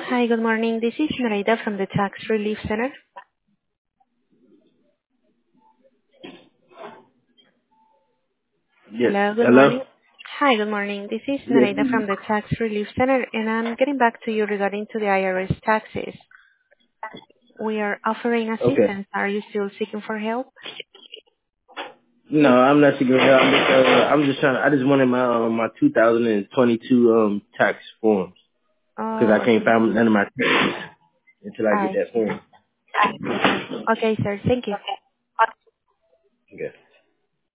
Hi, good morning. This is Merida from the Tax Relief Center. Yes. Hello, good Hello? morning. Hi, good morning. This is Yes. Merida from the Tax Relief Center, and I'm getting back to you regarding to the IRS taxes. We are offering Okay. assistance. Are you still seeking for help? No, I'm not seeking help. I just wanted my 2022 tax forms because I Oh, can't find none of my taxes until I get I that see. form. Okay, sir. Thank you. Okay.